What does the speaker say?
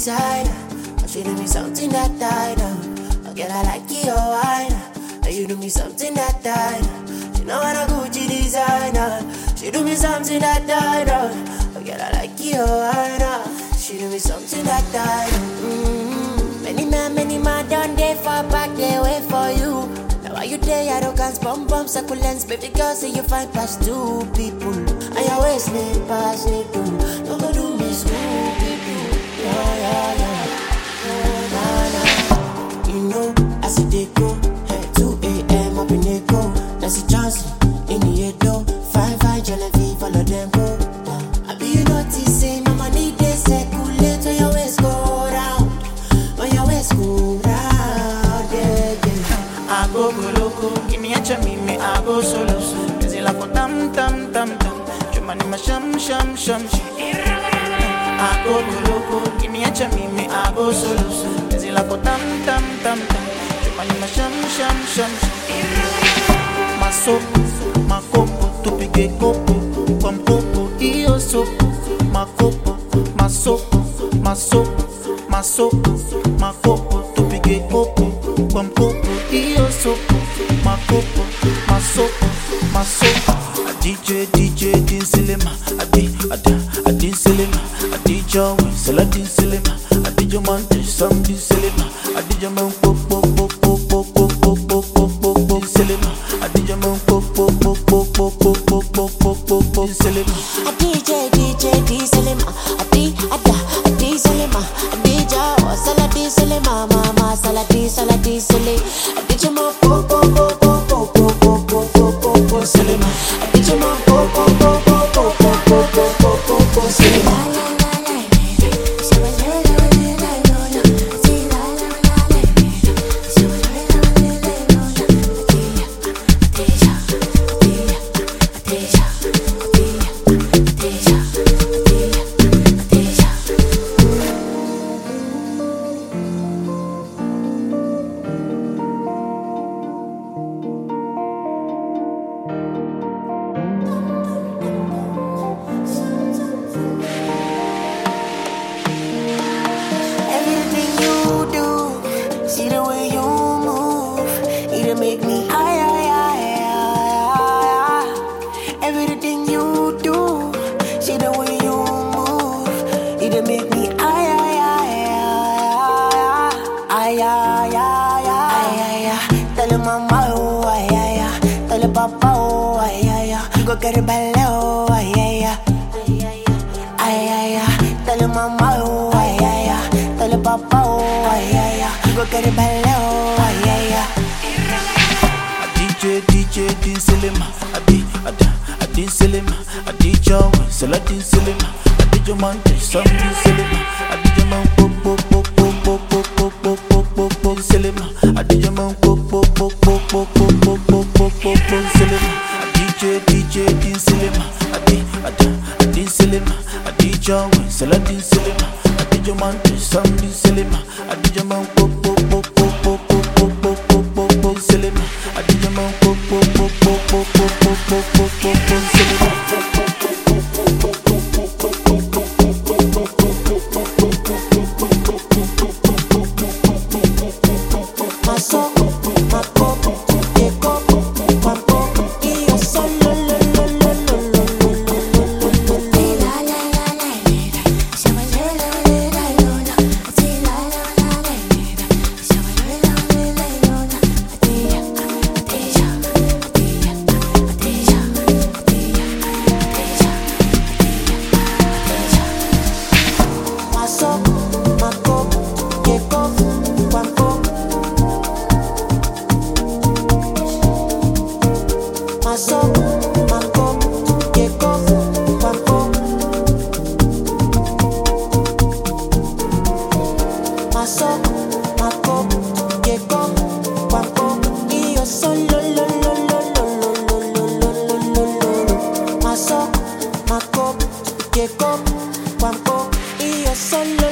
designer. She do me something that I know. Girl, I like your wine. And you do me something that I know. She know I'm a Gucci designer. She do me something that I know. Girl, I like your wine. She do me something that I know. Many man done there for back, they wait for you. Now why you there, arrogance, bum succulents. Baby girl, say you find past two people. And you waste me, pass me too. Don't go do me school, people. Yeah. You know, I see they go, hey, 2 a.m. up in the go. That's a chance in the door. Fine, jelly, follow them go. I be you noticing, no money they circulate when your waist go round. When your waist go round, yeah. I go loco, give me a chamime, I go solo. Busy like a tam. Chumani ma sham. I go loco, give me a chamime, I go solo. Busy like a tam. Chumani ma sham. Ma copo, tu pige copo. Con copo, io sopo. Ma copo, ma sopo. Ma copo, tu pige copo. Con copo, io sopo. Ma copo, ma sopo. A DJ, din silema. A din silema. A DJ, sell a din silema. A DJ Monte, some din silema. A DJ man po din silema. A DJ man po din silema. A DJ, D Selema. A D Selema. A DJ, Saladi Selema. Mama, Saladi Sele. A DJ man po Selema. A DJ man po Selema. Make me high. Everything you do, see the way you move, it make me high. Tell your mama, oh, tell your papa, oh, you go get it belly, oh, tell your mama, oh, tell your papa, oh, you go get it belly, oh, DJ, din silema. A din silema. A DJ, sell a din silema. A DJ Monte, some din silema. A DJ man po din silema. A DJ man po din silema. A DJ, din silema. A din silema. A DJ, sell a din silema. A DJ Monte, some din silema. A DJ man po din silema. A DJ man po Solo